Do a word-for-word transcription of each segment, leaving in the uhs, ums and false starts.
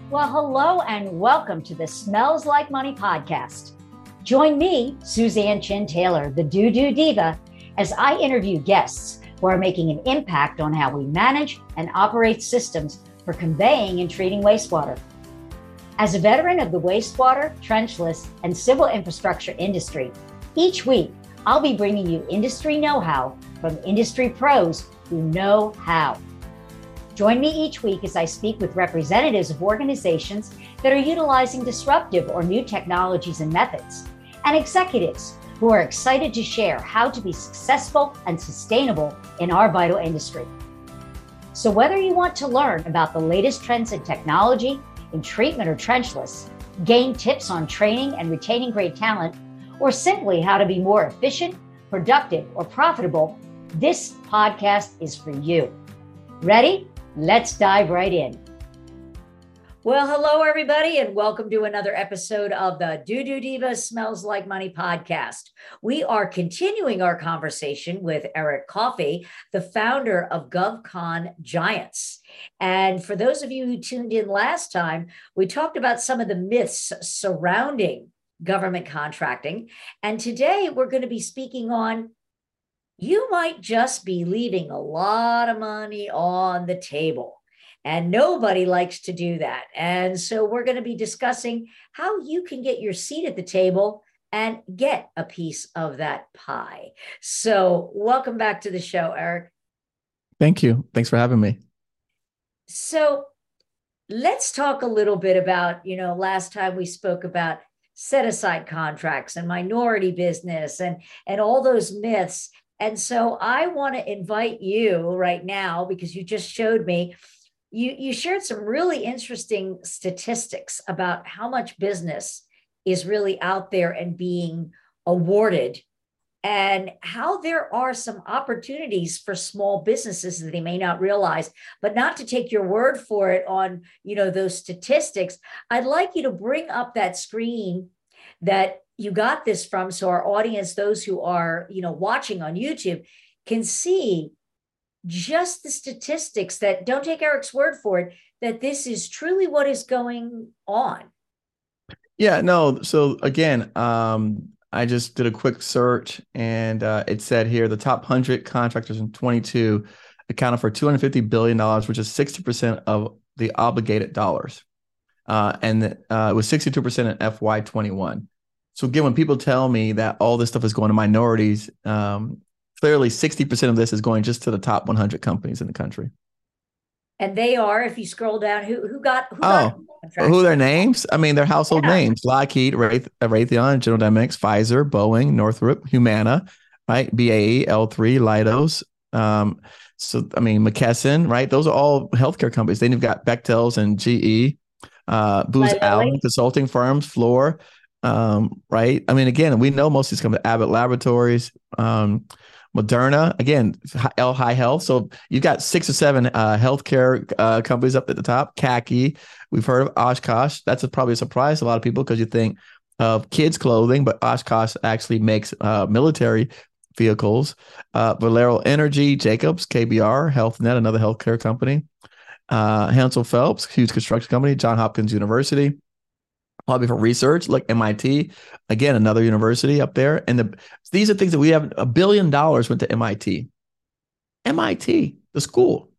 Well, hello and welcome to the Smells Like Money podcast. Join me, Suzanne Chin Taylor, the Doo Doo Diva, as I interview guests who are making an impact on how we manage and operate systems for conveying and treating wastewater. As a veteran of the wastewater, trenchless, and civil infrastructure industry, each week I'll be bringing you industry know-how from industry pros who know how. Join me each week as I speak with representatives of organizations that are utilizing disruptive or new technologies and methods, and executives who are excited to share how to be successful and sustainable in our vital industry. So whether you want to learn about the latest trends in technology, in treatment or trenchless, gain tips on training and retaining great talent, or simply how to be more efficient, productive, or profitable, this podcast is for you. Ready? Let's dive right in. Well, hello, everybody, and welcome to another episode of the Doo Doo Diva Smells Like Money podcast. We are continuing our conversation with Eric Coffey, the founder of GovCon Giants. And for those of you who tuned in last time, we talked about some of the myths surrounding government contracting. And today we're going to be speaking on you might just be leaving a lot of money on the table, and nobody likes to do that. And so we're going to be discussing how you can get your seat at the table and get a piece of that pie. So welcome back to the show, Eric. Thank you. Thanks for having me. So let's talk a little bit about, you know, last time we spoke about set aside contracts and minority business and, and all those myths. And so I want to invite you right now, because you just showed me, you, you shared some really interesting statistics about how much business is really out there and being awarded, and how there are some opportunities for small businesses that they may not realize. But not to take your word for it on, you know, those statistics, I'd like you to bring up that screen that you got this from, so our audience, those who are, you know, watching on YouTube, can see just the statistics that, don't take Eric's word for it, that this is truly what is going on. Yeah, no. So again, um, I just did a quick search, and uh, it said here the top one hundred contractors in twenty-two accounted for two hundred fifty billion dollars, which is sixty percent of the obligated dollars. Uh, and uh, it was sixty-two percent in F Y twenty-one. So again, when people tell me that all this stuff is going to minorities, um, clearly sixty percent of this is going just to the top one hundred companies in the country. And they are, if you scroll down, who who got who oh got who are their names? I mean, they're household yeah. names: Lockheed, Rayth- Raytheon, General Dynamics, Pfizer, Boeing, Northrop, Humana, right? B A E, L three, Leidos. Um, so I mean, McKesson, right? Those are all healthcare companies. Then you've got Bechtels and G E, uh, Booz Allen consulting firms, Fluor. Um, right. I mean, again, we know most of these companies, Abbott Laboratories, um, Moderna, again, L High Health. So you've got six or seven uh, healthcare uh, companies up at the top. Khaki, we've heard of Oshkosh. That's a, probably a surprise to a lot of people because you think of kids' clothing, but Oshkosh actually makes uh, military vehicles. Uh, Valero Energy, Jacobs, K B R, HealthNet, another healthcare company. Uh, Hansel Phelps, huge construction company. Johns Hopkins University. Probably for research, like M I T, again, another university up there. And the, these are things that we have. A billion dollars went to M I T. M I T, the school.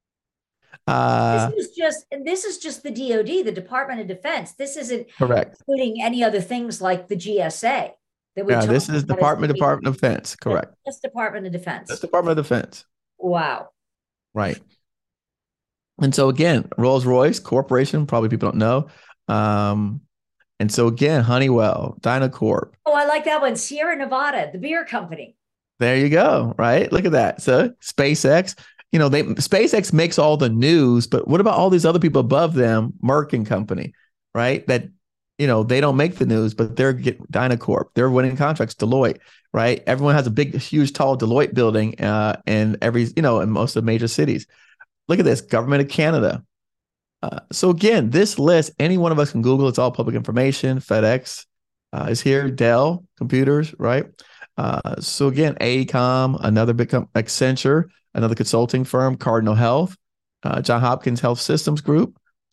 Uh, this is just, and this is just the D O D, the Department of Defense. This isn't correct. Including any other things like the G S A. That we yeah, this is Department Department of Defense. Correct. Just Department of Defense. That's Department of Defense. Wow. Right. And so again, Rolls-Royce Corporation, probably people don't know. Um, And so again, Honeywell, Dynacorp. Oh, I like that one. Sierra Nevada, the beer company. There you go. Right. Look at that. So SpaceX, you know, they SpaceX makes all the news, but what about all these other people above them, Merck and company, right? That, you know, they don't make the news, but they're getting Dynacorp. They're winning contracts, Deloitte, right? Everyone has a big, huge, tall Deloitte building uh, in every, you know, in most of the major cities. Look at this, Government of Canada. Uh, so again, this list, any one of us can Google. It's all public information. FedEx uh, is here. Dell Computers, right? Uh, so again, AECOM, another big com- Accenture, another consulting firm. Cardinal Health, uh, Johns Hopkins Health Systems Group,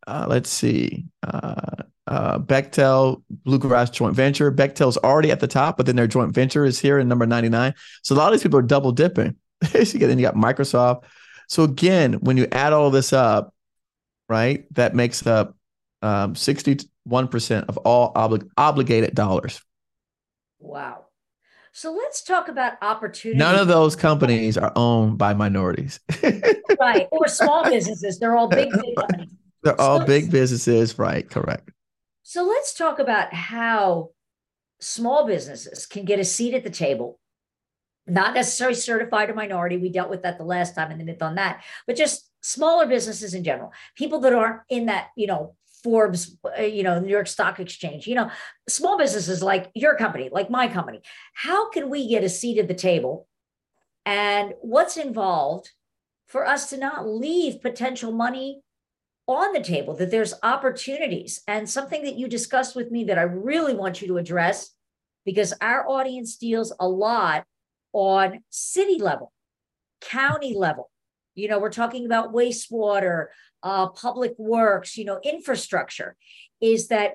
uh, let's see, uh, uh, Bechtel Bluegrass joint venture. Bechtel's already at the top, but then their joint venture is here in number ninety-nine. So a lot of these people are double dipping. So then you got Microsoft. So again, when you add all this up, right, that makes up um, sixty-one percent of all oblig- obligated dollars. Wow. So let's talk about opportunity. None of those companies are owned by minorities. Right. Or small businesses. They're all big, big companies. They're all so, big businesses, right? Correct. So let's talk about how small businesses can get a seat at the table, not necessarily certified or minority. We dealt with that the last time in the myth on that, but just smaller businesses in general, people that aren't in that, you know, Forbes, uh, you know, New York Stock Exchange, you know, small businesses like your company, like my company. How can we get a seat at the table, and what's involved for us to not leave potential money on the table, that there's opportunities? And something that you discussed with me that I really want you to address, because our audience deals a lot on city level, county level. You know, we're talking about wastewater, uh, public works, you know, infrastructure, is that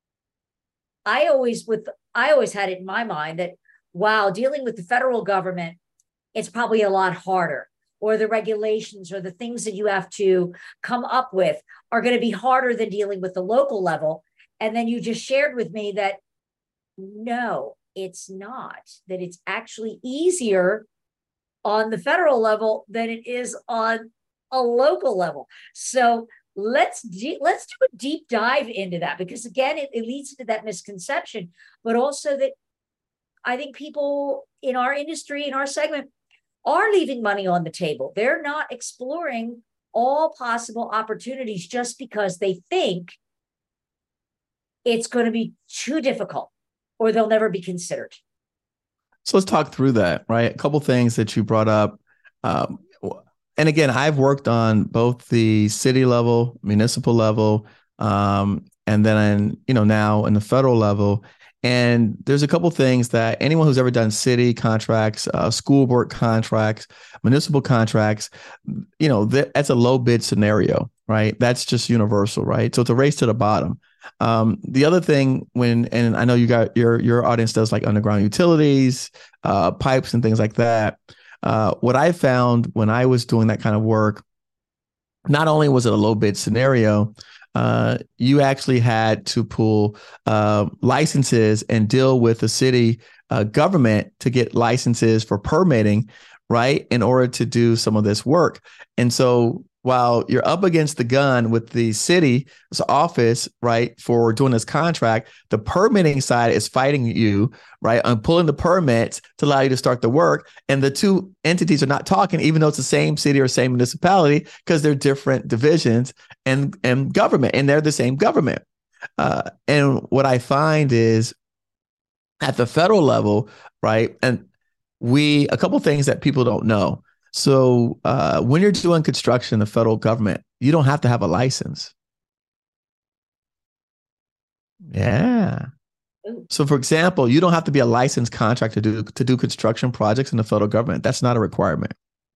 I always with I always had it in my mind that, wow, dealing with the federal government, it's probably a lot harder, or the regulations or the things that you have to come up with are going to be harder than dealing with the local level. And then you just shared with me that no, it's not, that it's actually easier on the federal level than it is on a local level. So let's de- let's do a deep dive into that, because again, it, it leads to that misconception, but also that I think people in our industry, in our segment, are leaving money on the table. They're not exploring all possible opportunities just because they think it's going to be too difficult or they'll never be considered. So let's talk through that, right? A couple things that you brought up. Um, and again, I've worked on both the city level, municipal level, um, and then, you know, now in the federal level. And there's a couple things that anyone who's ever done city contracts, uh, school board contracts, municipal contracts, you know, that, that's a low bid scenario, right? That's just universal, right? So it's a race to the bottom. Um, the other thing, when, and I know you got your your audience does like underground utilities, uh, pipes and things like that. Uh, what I found when I was doing that kind of work, not only was it a low bid scenario, uh, you actually had to pull uh, licenses and deal with the city uh, government to get licenses for permitting, right, in order to do some of this work. And so while you're up against the gun with the city's office, right, for doing this contract, the permitting side is fighting you, right, on pulling the permits to allow you to start the work. And the two entities are not talking, even though it's the same city or same municipality, because they're different divisions and, and government, and they're the same government. Uh, and what I find is at the federal level, right, and we, a couple of things that people don't know. So uh, when you're doing construction in the federal government, you don't have to have a license. Yeah. So for example, you don't have to be a licensed contractor to do, to do construction projects in the federal government. That's not a requirement.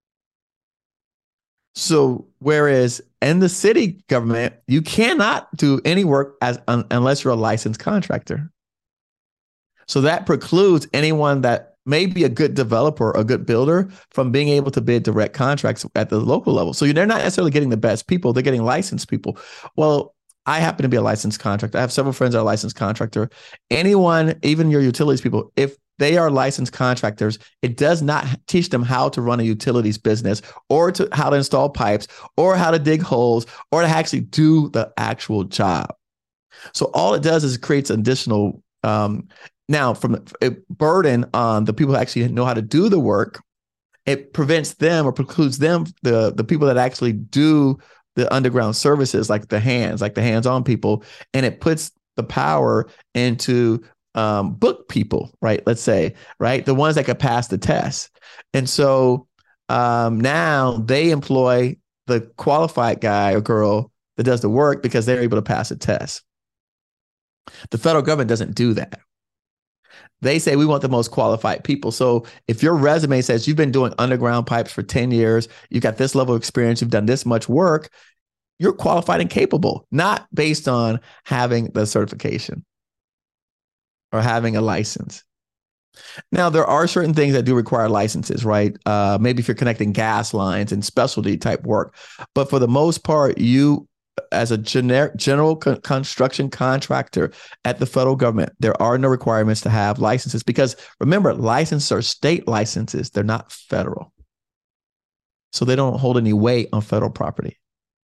So whereas in the city government, you cannot do any work as un, unless you're a licensed contractor. So that precludes anyone that may be a good developer, a good builder, from being able to bid direct contracts at the local level. So they're not necessarily getting the best people, they're getting licensed people. Well, I happen to be a licensed contractor. I have several friends that are licensed contractor. Anyone, even your utilities people, if they are licensed contractors, it does not teach them how to run a utilities business, or to how to install pipes, or how to dig holes, or to actually do the actual job. So all it does is it creates additional um, Now, from a burden on the people who actually know how to do the work, it prevents them or precludes them, the, the people that actually do the underground services, like the hands, like the hands-on people, and it puts the power into um, book people, right? Let's say, right? The ones that could pass the test. And so um, now they employ the qualified guy or girl that does the work because they're able to pass a test. The federal government doesn't do that. They say we want the most qualified people. So if your resume says you've been doing underground pipes for ten years, you've got this level of experience, you've done this much work, you're qualified and capable, not based on having the certification or having a license. Now, there are certain things that do require licenses, right? Uh, maybe if you're connecting gas lines and specialty type work. But for the most part, you, as a generic general con- construction contractor at the federal government, there are no requirements to have licenses because remember, licenses are state licenses. They're not federal. So they don't hold any weight on federal property.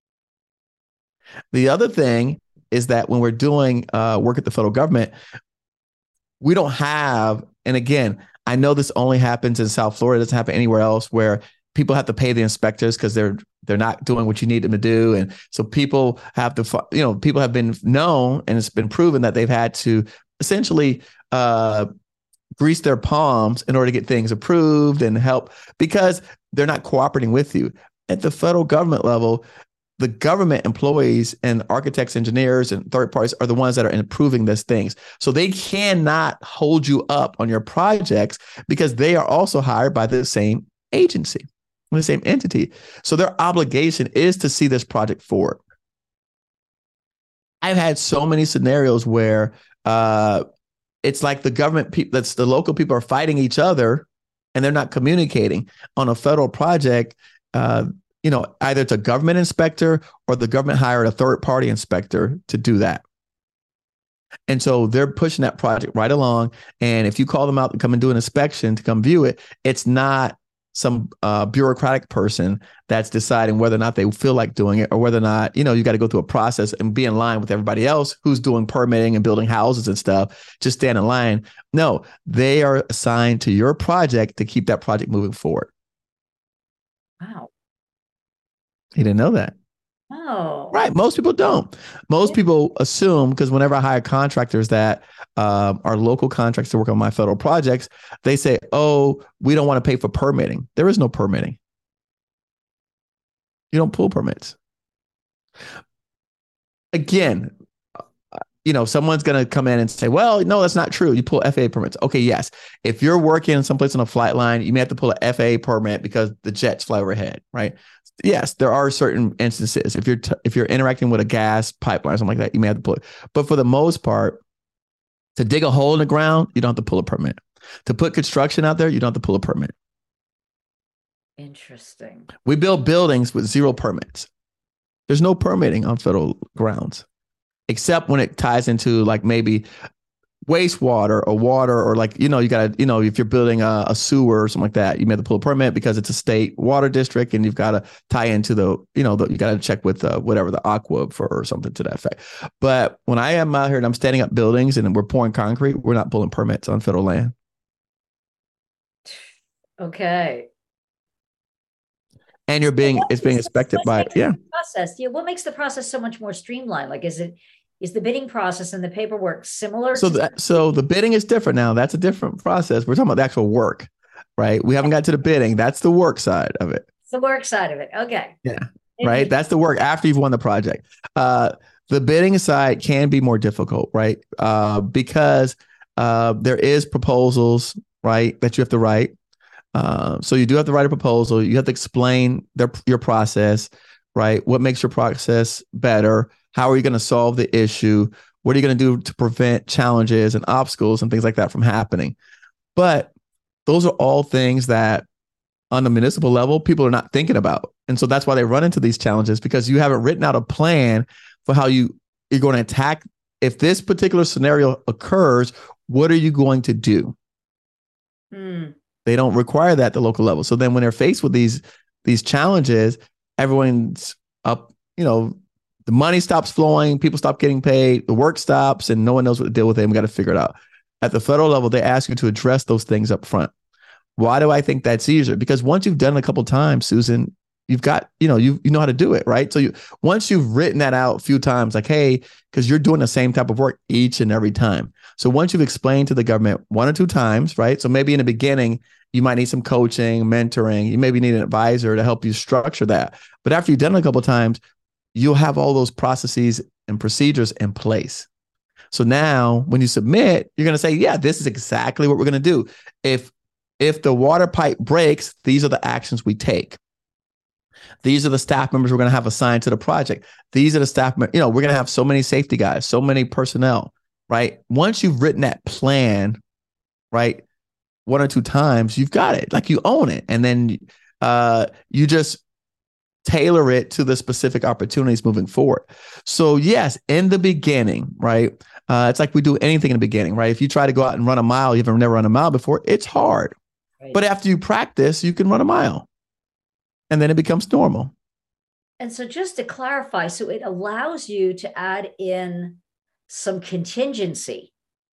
The other thing is that when we're doing uh, work at the federal government, we don't have, and again, I know this only happens in South Florida. It doesn't happen anywhere else where people have to pay the inspectors because they're they're not doing what you need them to do. And so people have to, you know, people have been known and it's been proven that they've had to essentially uh, grease their palms in order to get things approved and help because they're not cooperating with you. At the federal government level, the government employees and architects, engineers, and third parties are the ones that are improving these things. So they cannot hold you up on your projects because they are also hired by the same agency, the same entity. So their obligation is to see this project forward. I've had so many scenarios where uh, it's like the government people, that's the local people are fighting each other and they're not communicating on a federal project. Uh, you know, either it's a government inspector or the government hired a third party inspector to do that. And so they're pushing that project right along. And if you call them out to come and do an inspection to come view it, it's not some uh, bureaucratic person that's deciding whether or not they feel like doing it or whether or not, you know, you got to go through a process and be in line with everybody else who's doing permitting and building houses and stuff. Just stand in line. No, they are assigned to your project to keep that project moving forward. Wow. You didn't know that. Oh. Right. Most people don't. Most yeah. people assume, because whenever I hire contractors that um, are local contractors to work on my federal projects, they say, oh, we don't want to pay for permitting. There is no permitting. You don't pull permits. Again, you know, someone's going to come in and say, well, no, that's not true. You pull F A A permits. Okay, yes. If you're working someplace on a flight line, you may have to pull an F A A permit because the jets fly overhead, right? Yes, there are certain instances. If you're t- if you're interacting with a gas pipeline or something like that, you may have to pull it. But for the most part, to dig a hole in the ground, you don't have to pull a permit. To put construction out there, you don't have to pull a permit. Interesting. We build buildings with zero permits. There's no permitting on federal grounds, except when it ties into like maybe wastewater or water or like, you know, you got to, you know, if you're building a, a sewer or something like that, you may have to pull a permit because it's a state water district and you've got to tie into the, you know, the, you got to check with uh, whatever the aqua for or something to that effect. But when I am out here and I'm standing up buildings and we're pouring concrete, we're not pulling permits on federal land. Okay. And you're being, it's being inspected by, yeah. Process. Yeah. What makes the process so much more streamlined? Like, is it, Is the bidding process and the paperwork similar? So that, so the bidding is different now. That's a different process. We're talking about the actual work, right? We haven't got to the bidding. That's the work side of it. It's the work side of it. Okay. Yeah. Right. That's the work after you've won the project. Uh, the bidding side can be more difficult, right? Uh, because uh, there is proposals, right, that you have to write. Uh, so you do have to write a proposal. You have to explain their, your process, right? What makes your process better? How are you going to solve the issue? What are you going to do to prevent challenges and obstacles and things like that from happening? But those are all things that on the municipal level, people are not thinking about. And so that's why they run into these challenges because you haven't written out a plan for how you, you're going to attack. If this particular scenario occurs, what are you going to do? Mm. They don't require that at the local level. So then when they're faced with these, these challenges, everyone's up, you know, the money stops flowing, people stop getting paid, the work stops, and no one knows what to deal with it. And we got to figure it out. At the federal level, they ask you to address those things up front. Why do I think that's easier? Because once you've done it a couple of times, Susan, you've got, you know, you you know how to do it, right? So you once you've written that out a few times, like, hey, because you're doing the same type of work each and every time. So once you've explained to the government one or two times, right? So maybe in the beginning, you might need some coaching, mentoring. You maybe need an advisor to help you structure that. But after you've done it a couple of times, you'll have all those processes and procedures in place. So now when you submit, you're going to say, yeah, this is exactly what we're going to do. If, if the water pipe breaks, these are the actions we take. These are the staff members we're going to have assigned to the project. These are the staff, you know, we're going to have so many safety guys, so many personnel, right? Once you've written that plan, right, one or two times, you've got it, like you own it. And then uh, you just tailor it to the specific opportunities moving forward. So yes, in the beginning, right, uh, it's like we do anything in the beginning, right? If you try to go out and run a mile, you've never run a mile before, it's hard. Right. But after you practice, you can run a mile. And then it becomes normal. And so just to clarify, so it allows you to add in some contingency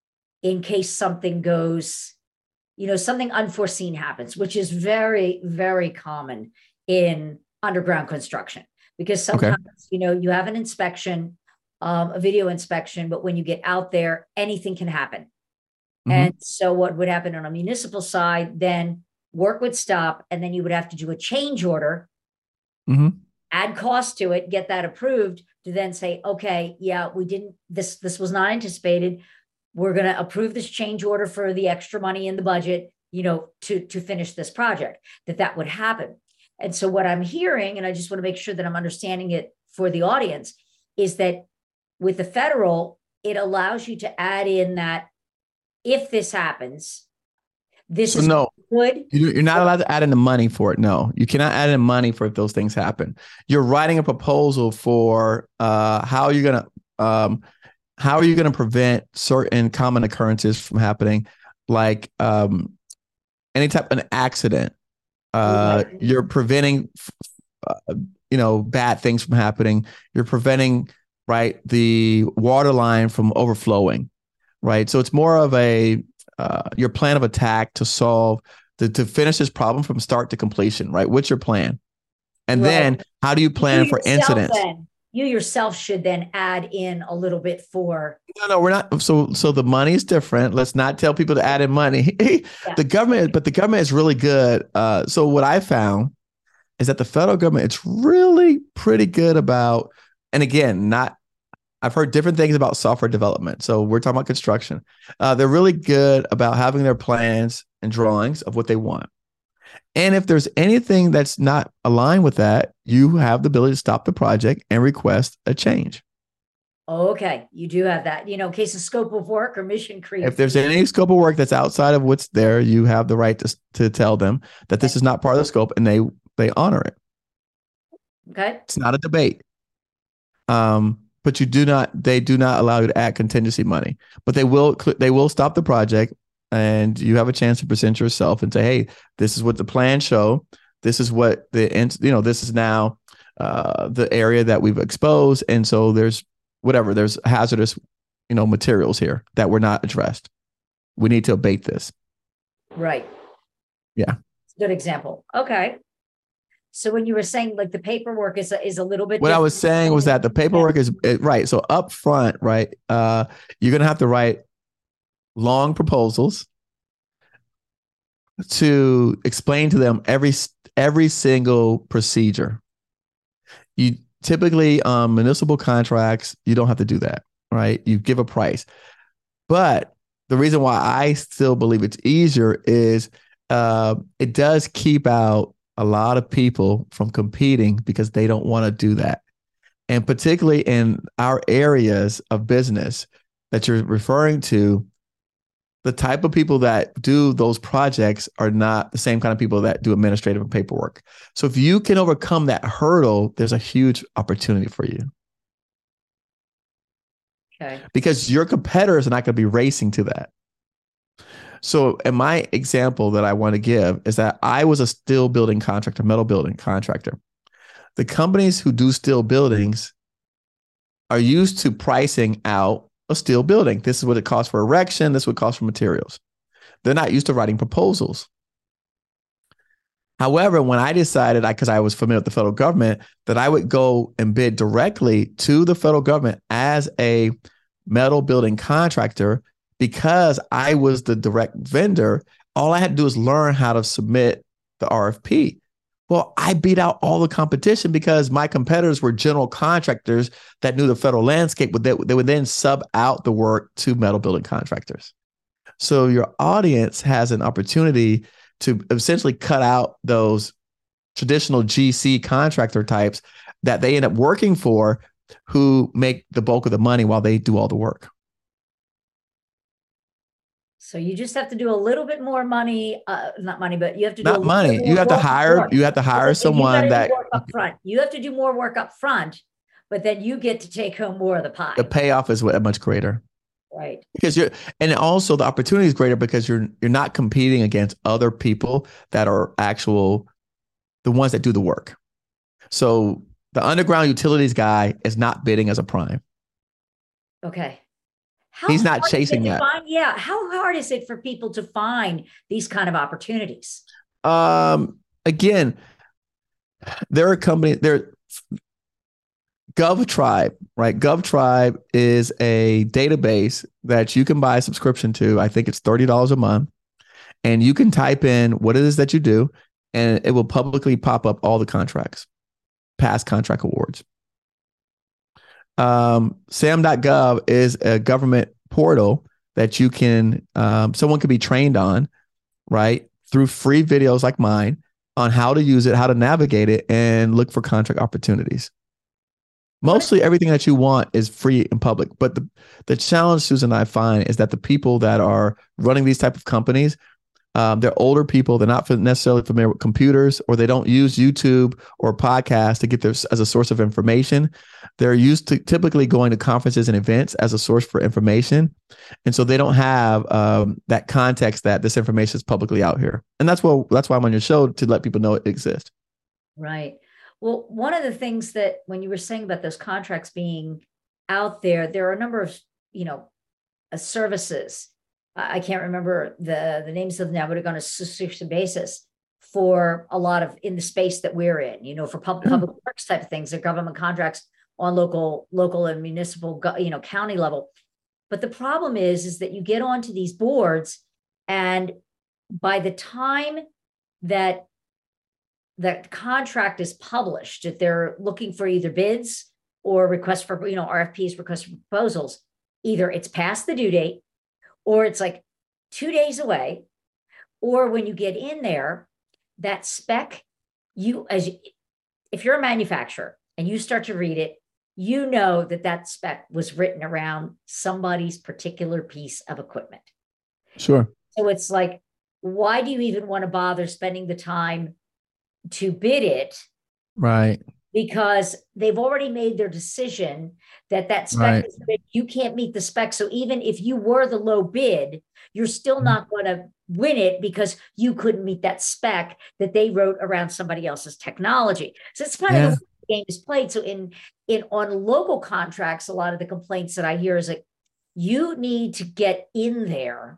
in case something goes, you know, something unforeseen happens, which is very, very common in underground construction, because sometimes, okay. you know, you have an inspection, um, a video inspection, but when you get out there, anything can happen. Mm-hmm. And so what would happen on a municipal side, then work would stop, and then you would have to do a change order, mm-hmm. add cost to it, get that approved, to then say, okay, yeah, we didn't, this, this was not anticipated. We're going to approve this change order for the extra money in the budget, you know, to, to finish this project, that that would happen. And so what I'm hearing, and I just want to make sure that I'm understanding it for the audience, is that with the federal, it allows you to add in that if this happens, this so is no, good. You're not allowed to add in the money for it. No, you cannot add in money for if those things happen. You're writing a proposal for uh, how you're going to, um, how are you going to prevent certain common occurrences from happening, like um, any type of an accident. Uh, right. You're preventing, uh, you know, bad things from happening. You're preventing, right, the water line from overflowing, right? So it's more of a uh, your plan of attack to solve the, to finish this problem from start to completion, right? What's your plan? And right. then how do you plan you for incidents? Then, you yourself should then add in a little bit for. No, no, we're not. So, so the money is different. Let's not tell people to add in money. yeah. The government, but the government is really good. Uh, so what I found is that the federal government, it's really pretty good about, and again, not, I've heard different things about software development. So we're talking about construction. Uh, they're really good about having their plans and drawings of what they want. And if there's anything that's not aligned with that, you have the ability to stop the project and request a change. Okay, you do have that, you know, in case of scope of work or mission creep. If there's any scope of work that's outside of what's there, you have the right to, to tell them that this is not part of the scope, and they they honor it. Okay. It's not a debate. Um, but you do not, they do not allow you to add contingency money, but they will, they will stop the project, and you have a chance to present yourself and say, hey, this is what the plans show. This is what the, you know, this is now uh, the area that we've exposed. And so there's whatever, there's hazardous, you know, materials here that were not addressed. We need to abate this. Right. Yeah. Good example. Okay. So when you were saying like the paperwork is a, is a little bit. What I was saying was that the paperwork is right. So up front, right, uh, you're going to have to write long proposals to explain to them every every single procedure. You typically um, municipal contracts, you don't have to do that, right? You give a price, but the reason why I still believe it's easier is uh, it does keep out a lot of people from competing because they don't want to do that. And particularly in our areas of business that you're referring to, the type of people that do those projects are not the same kind of people that do administrative and paperwork. So if you can overcome that hurdle, there's a huge opportunity for you. Okay. Because your competitors are not going to be racing to that. So in my example that I want to give is that I was a steel building contractor, metal building contractor. The companies who do steel buildings are used to pricing out a steel building. This is what it costs for erection. This is what it costs for materials. They're not used to writing proposals. However, when I decided, because I, I was familiar with the federal government, that I would go and bid directly to the federal government as a metal building contractor, because I was the direct vendor, all I had to do was learn how to submit the R F P. Well, I beat out all the competition because my competitors were general contractors that knew the federal landscape, but they, they would then sub out the work to metal building contractors. So your audience has an opportunity to essentially cut out those traditional G C contractor types that they end up working for, who make the bulk of the money while they do all the work. So you just have to do a little bit more money, uh, not money, but you have to do Not a money. little You have to work hire. more. You have to hire You someone gotta that do work up front. You have to do more work up front, but then you get to take home more of the pie. The payoff is what much greater. Right. Because you're, and also the opportunity is greater because you're you're not competing against other people that are actual, the ones that do the work. So the underground utilities guy is not bidding as a prime. Okay. How He's not chasing that. Find, yeah. How hard is it for people to find these kind of opportunities? Um, again, there are companies, there, GovTribe, right? GovTribe is a database that you can buy a subscription to. I think it's thirty dollars a month. And you can type in what it is that you do, and it will publicly pop up all the contracts, past contract awards. Um, sam dot gov is a government portal that you can, um, someone can be trained on, right? Through free videos like mine on how to use it, how to navigate it, and look for contract opportunities. Mostly everything that you want is free and public. But the, the challenge, Susan, I find is that the people that are running these type of companies, Um, they're older people. They're not necessarily familiar with computers, or they don't use YouTube or podcasts to get this as a source of information. They're used to typically going to conferences and events as a source for information. And so they don't have um, that context that this information is publicly out here. And that's what, that's why I'm on your show, to let people know it exists. Right. Well, one of the things that when you were saying about those contracts being out there, there are a number of, you know, uh, services. I can't remember the, the names of them now, but are on a subscription basis for a lot of in the space that we're in, you know, for public, public works type of things, or government contracts on local, local and municipal, you know, county level. But the problem is, is that you get onto these boards, and by the time that that contract is published, if they're looking for either bids or requests for, you know, R F Ps, requests for proposals, either it's past the due date, or it's like two days away, or when you get in there, that spec, you as you, if you're a manufacturer and you start to read it, you know that that spec was written around somebody's particular piece of equipment. Sure. So it's like, why do you even want to bother spending the time to bid it? Right. Because they've already made their decision that that spec right. is bid. You can't meet the spec. So even if you were the low bid, you're still mm-hmm. not going to win it because you couldn't meet that spec that they wrote around somebody else's technology. So it's kind yeah. of the way the game is played. So in in on local contracts, a lot of the complaints that I hear is like, you need to get in there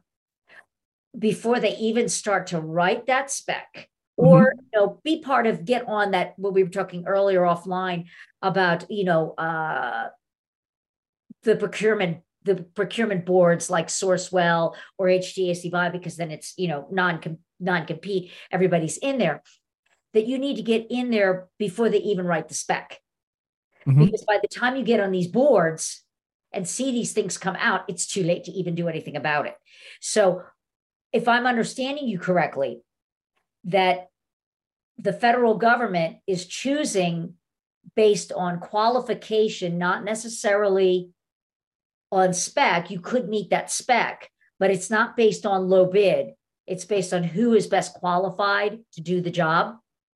before they even start to write that spec. Or, mm-hmm. you know, be part of, get on that, what we were talking earlier offline about, you know, uh, the procurement, the procurement boards like Sourcewell or H T A C V I, because then it's, you know, non, non-compete, everybody's in there, that you need to get in there before they even write the spec. Mm-hmm. Because by the time you get on these boards and see these things come out, it's too late to even do anything about it. So if I'm understanding you correctly, that the federal government is choosing based on qualification, not necessarily on spec. You could meet that spec, but it's not based on low bid. It's based on who is best qualified to do the job.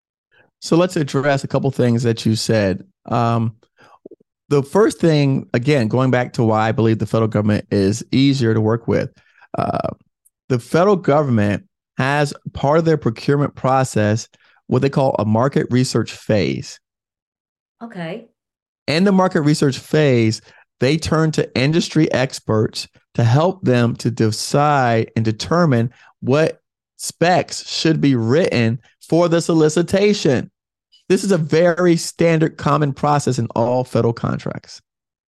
So let's address a couple things that you said. Um, the first thing, again, going back to why I believe the federal government is easier to work with. Uh, the federal government has part of their procurement process what they call a market research phase. Okay. In the market research phase, they turn to industry experts to help them to decide and determine what specs should be written for the solicitation. This is a very standard, common process in all federal contracts.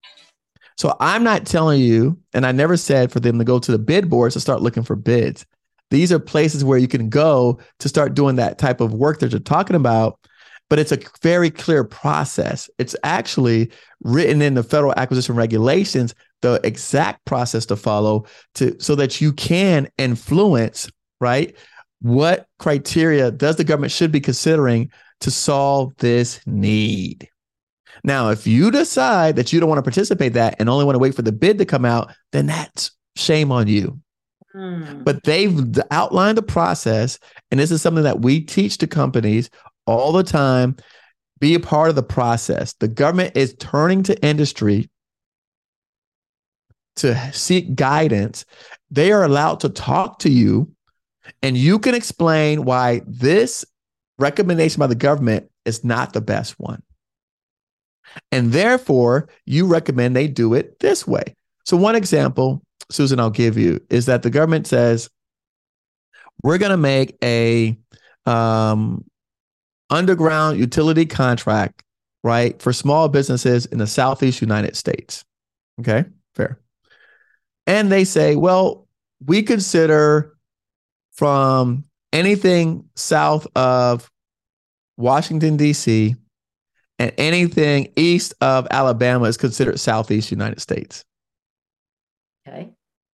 So I'm not telling you, and I never said for them to go to the bid boards to start looking for bids. These are places where you can go to start doing that type of work that you're talking about, but it's a very clear process. It's actually written in the federal acquisition regulations, the exact process to follow to so that you can influence, right? What criteria does the government should be considering to solve this need. Now, if you decide that you don't want to participate in that and only want to wait for the bid to come out, then that's shame on you. Mm. But they've outlined the process, and this is something that we teach to companies all the time. Be a part of the process. The government is turning to industry to seek guidance. They are allowed to talk to you, and you can explain why this recommendation by the government is not the best one. And therefore, you recommend they do it this way. So one example, Susan, I'll give you is that the government says, we're going to make a um, underground utility contract, right, for small businesses in the Southeast United States. Okay, fair. And they say, well, we consider from anything south of Washington, D C, and anything east of Alabama is considered Southeast United States. Okay.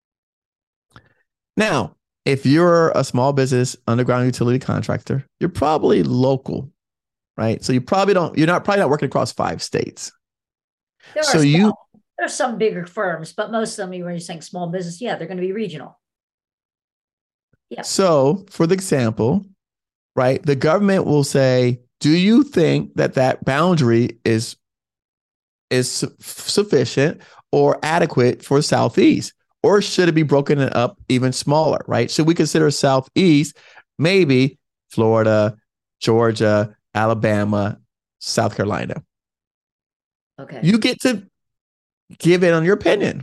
Now, if you're a small business underground utility contractor, you're probably local, right? So you probably don't, you're not probably not working across five states. There so are you some, there's some bigger firms, but most of them, when you're saying small business, yeah, they're going to be regional. Yeah. So for the example, right, the government will say, do you think that that boundary is, is su- sufficient or adequate for Southeast? Or should it be broken up even smaller, right? Should we consider Southeast maybe Florida, Georgia, Alabama, South Carolina? Okay. You get to give it on your opinion.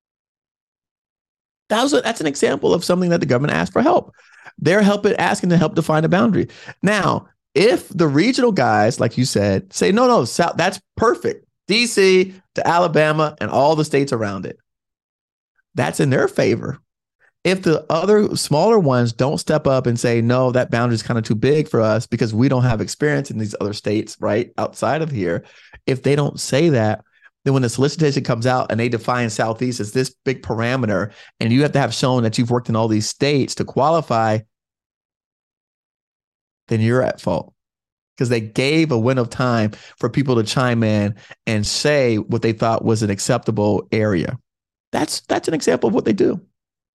That was a, that's an example of something that the government asked for help. They're helping, asking to help define a boundary. Now, if the regional guys, like you said, say, no, no, South, that's perfect. D C to Alabama and all the states around it. That's in their favor. If the other smaller ones don't step up and say, no, that boundary is kind of too big for us because we don't have experience in these other states, right, outside of here. If they don't say that, then when the solicitation comes out and they define Southeast as this big parameter, and you have to have shown that you've worked in all these states to qualify, then you're at fault. Because they gave a window of time for people to chime in and say what they thought was an acceptable area. That's that's an example of what they do.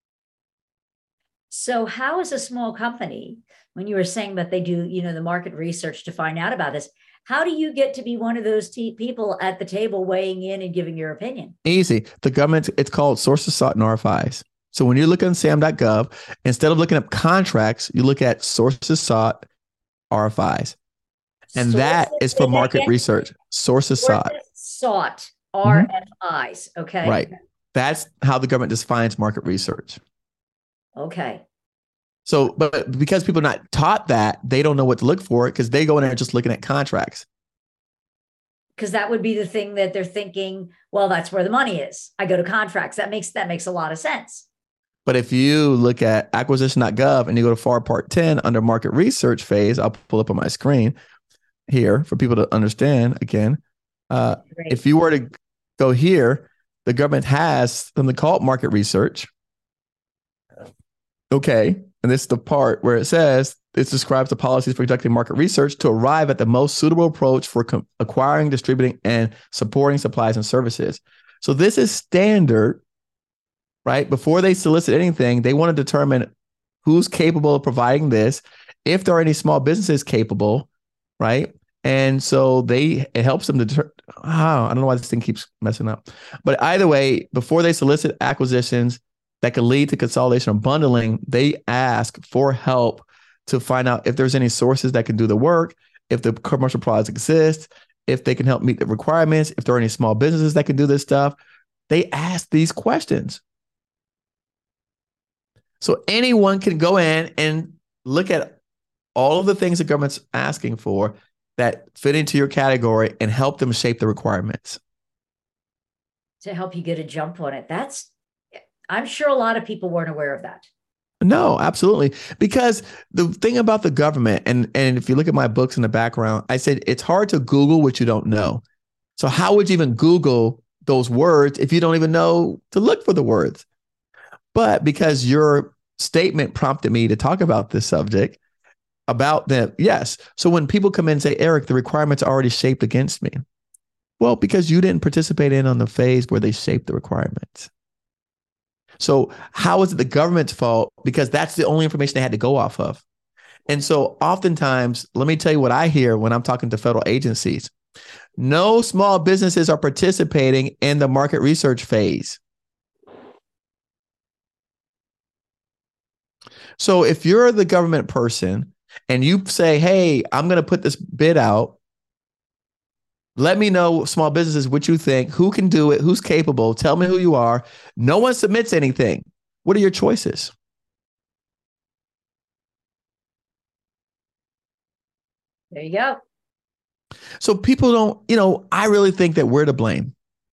So how is a small company, when you were saying that they do, you know, the market research to find out about this, how do you get to be one of those t- people at the table weighing in and giving your opinion? Easy. The government, it's called sources sought and R F Is. So when you look on S A M dot gov, instead of looking up contracts, you look at sources sought, R F Is. And sources, that is for market research. Sources, sources sought. Sought, R F Is. Mm-hmm. Okay. Right. That's how the government defines market research. Okay. So, but because people are not taught that, they don't know what to look for because they go in there just looking at contracts. Because that would be the thing that they're thinking, well, that's where the money is. I go to contracts. That makes that makes a lot of sense. But if you look at acquisition dot gov and you go to F A R Part ten under market research phase, I'll pull up on my screen here for people to understand again. Uh, if you were to go here, the government has something called market research. Okay. And this is the part where it says it describes the policies for conducting market research to arrive at the most suitable approach for com- acquiring, distributing, and supporting supplies and services. So this is standard, right? Before they solicit anything, they want to determine who's capable of providing this, if there are any small businesses capable, right? And so they it helps them to deter- oh, I don't know why this thing keeps messing up. But either way, before they solicit acquisitions that could lead to consolidation or bundling, they ask for help to find out if there's any sources that can do the work, if the commercial products exist, if they can help meet the requirements, if there are any small businesses that can do this stuff. They ask these questions. So anyone can go in and look at all of the things the government's asking for that fit into your category and help them shape the requirements. To help you get a jump on it. That's, I'm sure a lot of people weren't aware of that. No, absolutely. Because the thing about the government, and, and if you look at my books in the background, I said it's hard to Google what you don't know. So how would you even Google those words if you don't even know to look for the words? But because your statement prompted me to talk about this subject, about them. Yes. So when people come in and say, Eric, the requirements are already shaped against me. Well, because you didn't participate in on the phase where they shaped the requirements. So how is it the government's fault? Because that's the only information they had to go off of. And so oftentimes, let me tell you what I hear when I'm talking to federal agencies. No small businesses are participating in the market research phase. So if you're the government person and you say, hey, I'm going to put this bid out, let me know, small businesses, what you think, who can do it, who's capable, tell me who you are. No one submits anything. What are your choices? There you go. So people don't, you know, I really think that we're to blame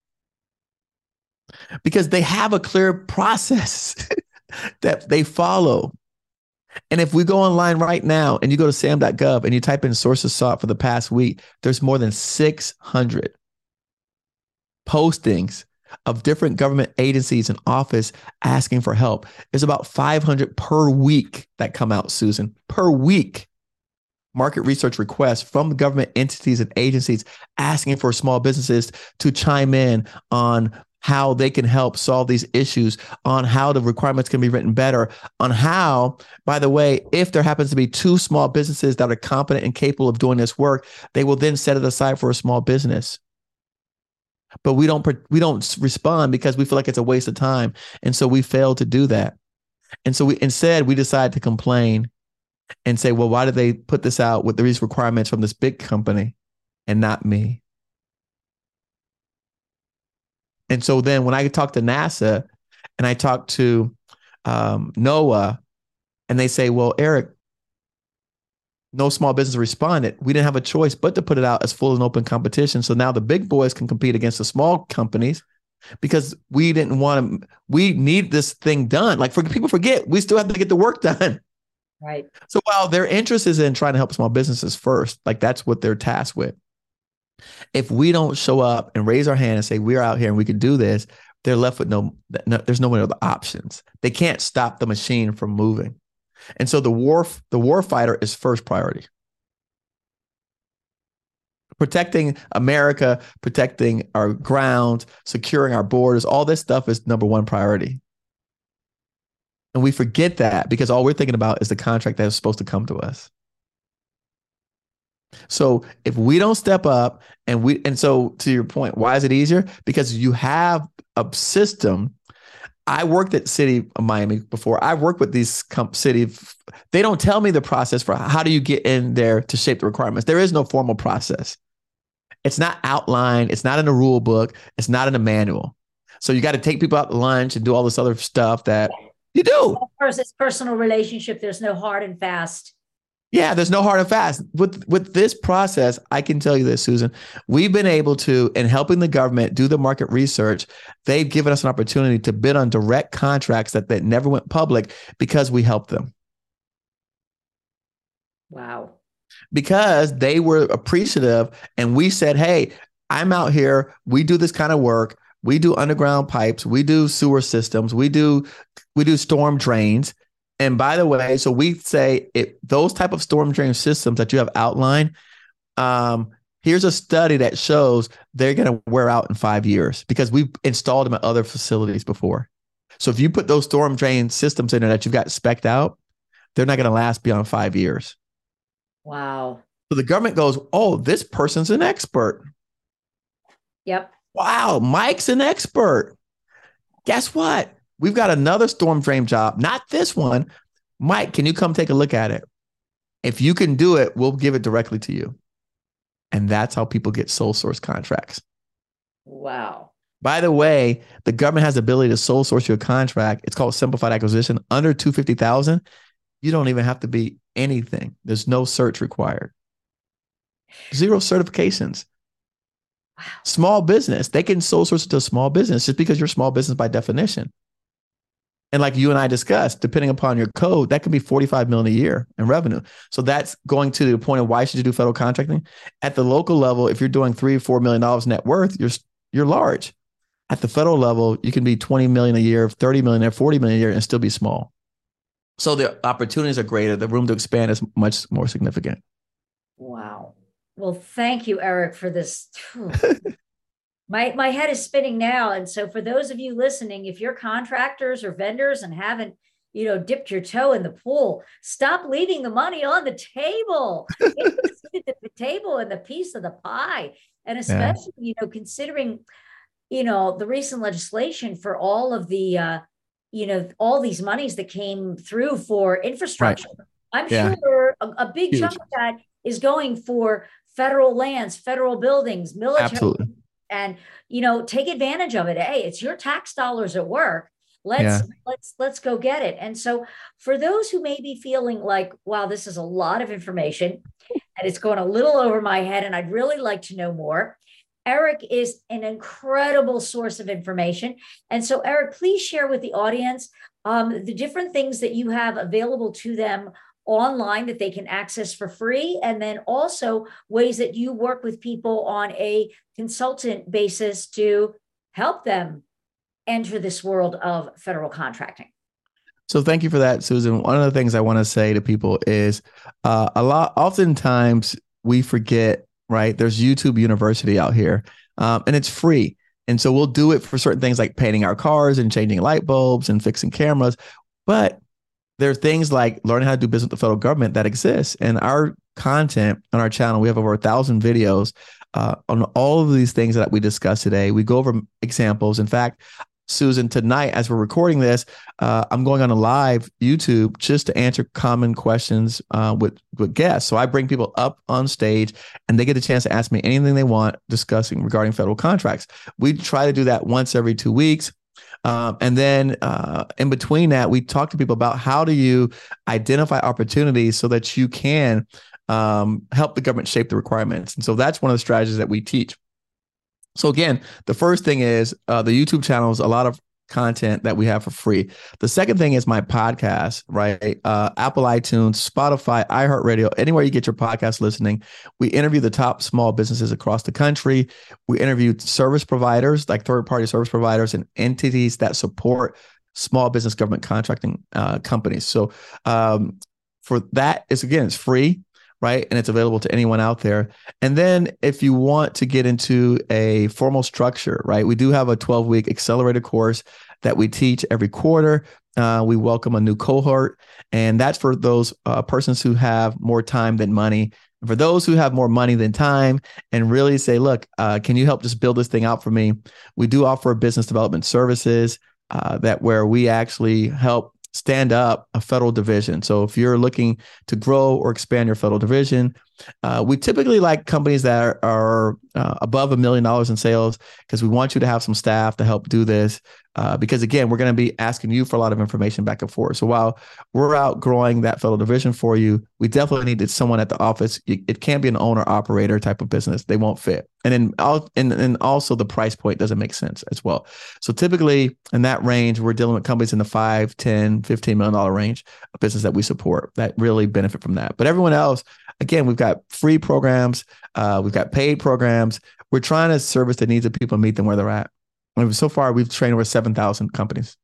because they have a clear process that they follow. And if we go online right now and you go to sam dot gov and you type in sources sought for the past week, there's more than six hundred postings of different government agencies and office asking for help. There's about five hundred per week that come out, Susan, per week. Market research requests from government entities and agencies asking for small businesses to chime in on how they can help solve these issues, on how the requirements can be written better, on how, by the way, if there happens to be two small businesses that are competent and capable of doing this work, they will then set it aside for a small business. But we don't we don't respond because we feel like it's a waste of time. And so we fail to do that. And so we instead we decide to complain and say, well, why did they put this out with these requirements from this big company and not me? And so then when I talk to NASA and I talk to um, NOAA and they say, well, Eric, no small business responded. We didn't have a choice but to put it out as full and open competition. So now the big boys can compete against the small companies because we didn't want to, we need this thing done. Like for people forget, we still have to get the work done. Right. So while their interest is in trying to help small businesses first, like that's what they're tasked with. If we don't show up and raise our hand and say, we're out here and we can do this, they're left with no, no there's no other options. They can't stop the machine from moving. And so the war, the war fighter is first priority. Protecting America, protecting our ground, securing our borders, all this stuff is number one priority. And we forget that because all we're thinking about is the contract that is supposed to come to us. So if we don't step up and we, and so to your point, why is it easier? Because you have a system. I worked at City of Miami before. I worked with these comp- city. They don't tell me the process for how do you get in there to shape the requirements. There is no formal process. It's not outlined. It's not in a rule book. It's not in a manual. So you got to take people out to lunch and do all this other stuff that you do. It's personal relationship. There's no hard and fast. Yeah, there's no hard and fast. With with this process, I can tell you this, Susan, we've been able to, in helping the government do the market research, they've given us an opportunity to bid on direct contracts that, that never went public because we helped them. Wow. Because they were appreciative and we said, hey, I'm out here. We do this kind of work. We do underground pipes. We do sewer systems. We do we do storm drains. And by the way, so we say it, those type of storm drain systems that you have outlined, um, here's a study that shows they're going to wear out in five years because we've installed them at other facilities before. So if you put those storm drain systems in there that you've got spec'd out, they're not going to last beyond five years. Wow. So the government goes, oh, this person's an expert. Yep. Wow, Mike's an expert. Guess what? We've got another storm drain job, not this one. Mike, can you come take a look at it? If you can do it, we'll give it directly to you. And that's how people get sole source contracts. Wow. By the way, the government has the ability to sole source your contract. It's called simplified acquisition. Under two hundred fifty thousand dollars, you don't even have to be anything. There's no search required. Zero certifications. Wow. Small business, they can sole source it to a small business just because you're a small business by definition. And like you and I discussed, depending upon your code, that could be forty-five million dollars a year in revenue. So that's going to the point of why should you do federal contracting? At the local level, if you're doing three or four million dollars net worth, you're you're large. At the federal level, you can be twenty million dollars a year, thirty million dollars a year, forty million dollars a year, and still be small. So the opportunities are greater. The room to expand is much more significant. Wow. Well, thank you, Eric, for this. My my head is spinning now. And so for those of you listening, if you're contractors or vendors and haven't, you know, dipped your toe in the pool, stop leaving the money on the table. It's at the table and the piece of the pie. And especially, yeah. you know, considering, you know, the recent legislation for all of the, uh, you know, all these monies that came through for infrastructure. Right. I'm yeah. sure a, a big Huge. chunk of that is going for federal lands, federal buildings, military. Absolutely. And, you know, take advantage of it. Hey, it's your tax dollars at work. Let's yeah. let's let's go get it. And so for those who may be feeling like, wow, this is a lot of information and it's going a little over my head and I'd really like to know more, Eric is an incredible source of information. And so, Eric, please share with the audience um, the different things that you have available to them online that they can access for free, and then also ways that you work with people on a consultant basis to help them enter this world of federal contracting. So thank you for that, Susan. One of the things I want to say to people is uh, a lot, oftentimes we forget, right? There's YouTube University out here um, and it's free. And so we'll do it for certain things like painting our cars and changing light bulbs and fixing cameras. But there are things like learning how to do business with the federal government that exists. And our content on our channel, we have over a thousand videos uh, on all of these things that we discussed today. We go over examples. In fact, Susan, tonight, as we're recording this, uh, I'm going on a live YouTube just to answer common questions uh, with, with guests. So I bring people up on stage and they get a chance to ask me anything they want discussing regarding federal contracts. We try to do that once every two weeks. Um, and then uh, in between that, we talk to people about how do you identify opportunities so that you can um, help the government shape the requirements. And so that's one of the strategies that we teach. So again, the first thing is uh, the YouTube channel is a lot of content that we have for free. The second thing is my podcast, right? Uh, Apple iTunes, Spotify, iHeartRadio, anywhere you get your podcast listening. We interview the top small businesses across the country. We interview service providers, like third-party service providers and entities that support small business government contracting uh, companies. So um, for that, it's again, it's free. Right. And it's available to anyone out there. And then if you want to get into a formal structure, right, we do have a twelve week accelerated course that we teach every quarter. Uh, we welcome a new cohort. And that's for those uh, persons who have more time than money. And for those who have more money than time and really say, look, uh, can you help just build this thing out for me? We do offer business development services uh, that where we actually help stand up a federal division. So if you're looking to grow or expand your federal division, uh, we typically like companies that are, are uh, above a million dollars in sales because we want you to have some staff to help do this. Uh, because again, we're going to be asking you for a lot of information back and forth. So while we're out growing that federal division for you, we definitely needed someone at the office. It can't be an owner operator type of business. They won't fit. And then and, and also the price point doesn't make sense as well. So typically in that range, we're dealing with companies in the five, ten, fifteen million dollar range of business that we support that really benefit from that. But everyone else, again, we've got free programs. Uh, we've got paid programs. We're trying to service the needs of people and meet them where they're at. And so far, we've trained over seven thousand companies.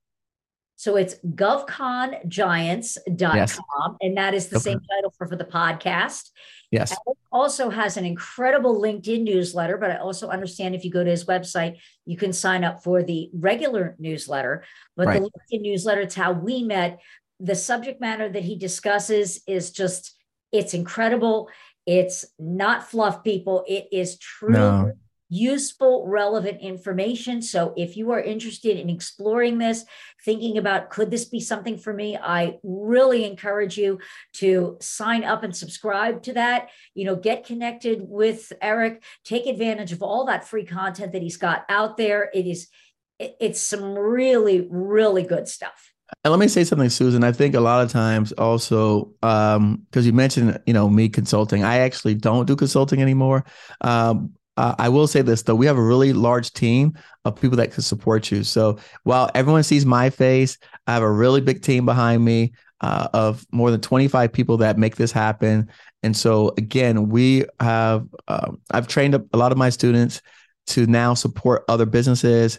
So it's govcon giants dot com, yes. And that is the okay. same title for, for the podcast. Yes. And it also has an incredible LinkedIn newsletter, but I also understand if you go to his website, you can sign up for the regular newsletter. But right. the LinkedIn newsletter, it's how we met. The subject matter that he discusses is just, it's incredible. It's not fluff, people. It is truly no. useful, relevant information. So if you are interested in exploring this, thinking about, could this be something for me? I really encourage you to sign up and subscribe to that. You know, get connected with Eric, take advantage of all that free content that he's got out there. It is, it's some really, really good stuff. And let me say something, Susan. I think a lot of times also, um, because you mentioned, you know, me consulting, I actually don't do consulting anymore. Um, Uh, I will say this, though. We have a really large team of people that can support you. So while everyone sees my face, I have a really big team behind me uh, of more than twenty-five people that make this happen. And so, again, we have, uh, I've trained a lot of my students to now support other businesses.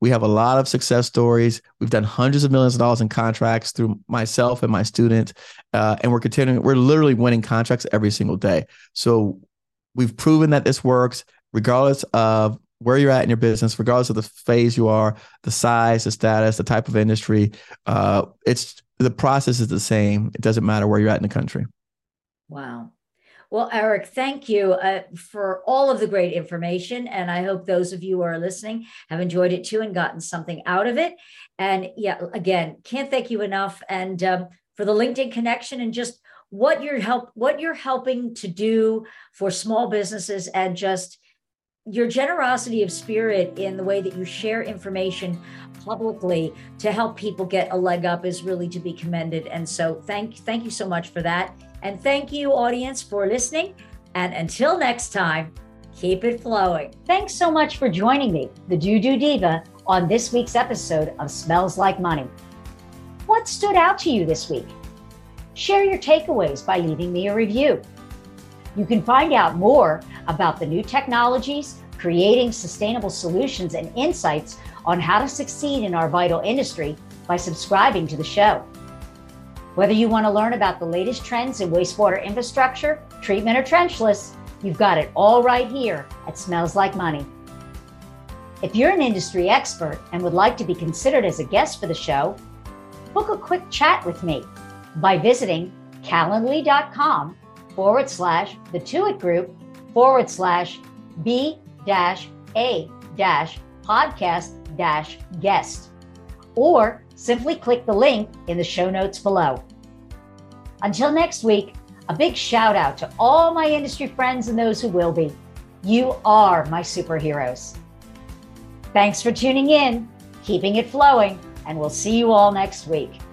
We have a lot of success stories. We've done hundreds of millions of dollars in contracts through myself and my students. Uh, and we're continuing, we're literally winning contracts every single day. So we've proven that this works regardless of where you're at in your business, regardless of the phase you are, the size, the status, the type of industry. Uh, it's the process is the same. It doesn't matter where you're at in the country. Wow. Well, Eric, thank you uh, for all of the great information. And I hope those of you who are listening have enjoyed it too and gotten something out of it. And yeah, again, can't thank you enough. And um, for the LinkedIn connection and just what you're help, what you're helping to do for small businesses, and just your generosity of spirit in the way that you share information publicly to help people get a leg up is really to be commended. And so thank, thank you so much for that. And thank you, audience, for listening. And until next time, keep it flowing. Thanks so much for joining me, the Do-Do Diva, on this week's episode of Smells Like Money. What stood out to you this week? Share your takeaways by leaving me a review. You can find out more about the new technologies, creating sustainable solutions, and insights on how to succeed in our vital industry by subscribing to the show. Whether you want to learn about the latest trends in wastewater infrastructure, treatment, or trenchless, you've got it all right here at Smells Like Money. If you're an industry expert and would like to be considered as a guest for the show, book a quick chat with me by visiting calendly.com forward slash the Tuit Group forward slash B dash A dash podcast dash guest, or simply click the link in the show notes below. Until next week, a big shout out to all my industry friends and those who will be. You are my superheroes. Thanks for tuning in, keeping it flowing, and we'll see you all next week.